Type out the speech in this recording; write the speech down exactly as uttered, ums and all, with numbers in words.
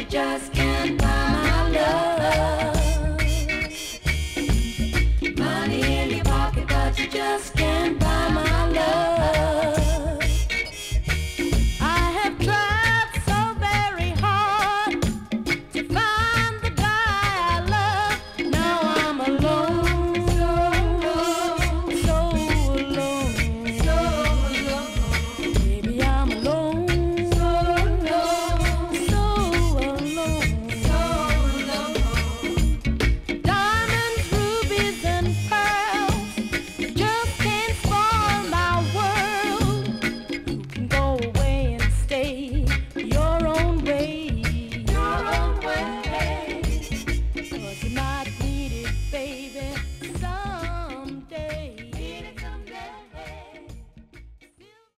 just can't buy my love. Money in your pocket, but you just can't buy my love. I have tried so very hard to find the guy I love. Now I'm alone, so alone, so alone, so alone. Baby, I'm alone, so alone, so alone, so alone. Diamonds, rubies, and pearls just can't spoil my world. You can go away and stay your own way, your own way. 'Cause you might need it, baby.